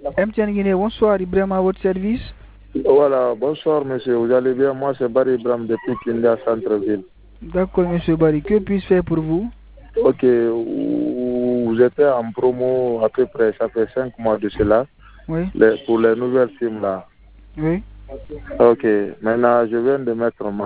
MTN Guinée, bonsoir Ibrahim à votre service. Voilà, bonsoir monsieur, vous allez bien? Moi c'est Barry Ibrahim depuis Kindia Centre-Ville. D'accord monsieur Barry, que puis-je faire pour vous? Ok, vous êtes en promo à peu près, ça fait 5 mois de cela, Oui. pour les nouvelles SIM là. Oui. Ok, maintenant je viens de mettre ma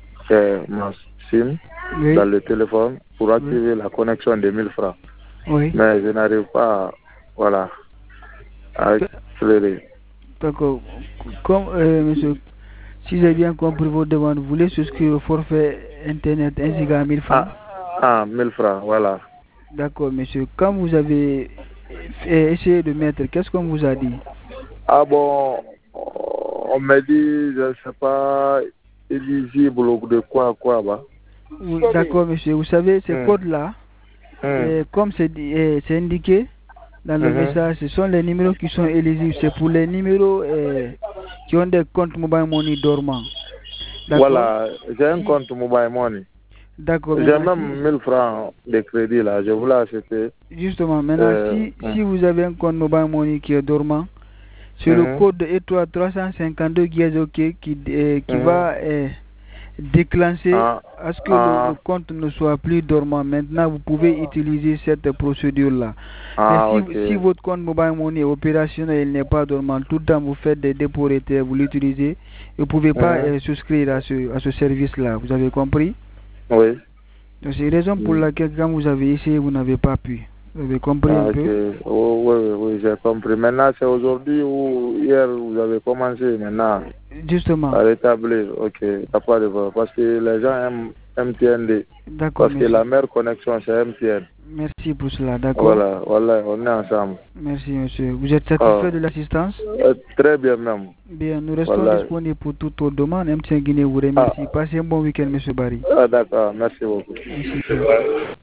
SIM Oui. dans le téléphone pour activer la connexion de 1000 francs. Oui. Mais je n'arrive pas, voilà, à accélérer. D'accord. Comme, monsieur, si j'ai bien compris vos demandes, vous voulez souscrire au forfait Internet ainsi qu'à 1000 francs? 1000 francs, voilà. D'accord, monsieur. Quand vous avez essayé de mettre, qu'est-ce qu'on vous a dit? Ah bon, on m'a dit, je ne sais pas, éligible ou de quoi, bah. D'accord, monsieur. Vous savez, ces codes-là, comme c'est indiqué dans le message, ce sont les numéros qui sont éligibles. C'est pour les numéros qui ont des comptes mobile money dormants. Voilà, j'ai un compte mobile money. D'accord, j'ai même 1000 francs de crédit là, je voulais acheter. Justement, maintenant, si vous avez un compte mobile money qui est dormant, c'est le code étoile 352 qui va déclencher à ce que le compte ne soit plus dormant. Maintenant, vous pouvez utiliser cette procédure-là. Mais si votre compte mobile money est opérationnel, il n'est pas dormant, tout le temps vous faites des dépôts retraits, vous l'utilisez, vous ne pouvez pas souscrire à ce service-là. Vous avez compris? Oui. C'est la raison pour laquelle quand vous avez essayé, vous n'avez pas pu. Vous avez compris un peu? Oui, j'ai compris. Maintenant, c'est aujourd'hui ou hier vous avez commencé maintenant Justement. à rétablir. Ok, t'as pas de problème. Parce que les gens aiment MTND. D'accord, parce que la meilleure connexion, c'est MTN. Merci pour cela, d'accord? Voilà, on est ensemble. Merci, monsieur. Vous êtes satisfait de l'assistance? Très bien même. Bien, nous restons disponibles pour toutes vos demandes. MTN Guinée vous remercie. Passez un bon week-end, monsieur Barry. D'accord, merci beaucoup. Merci.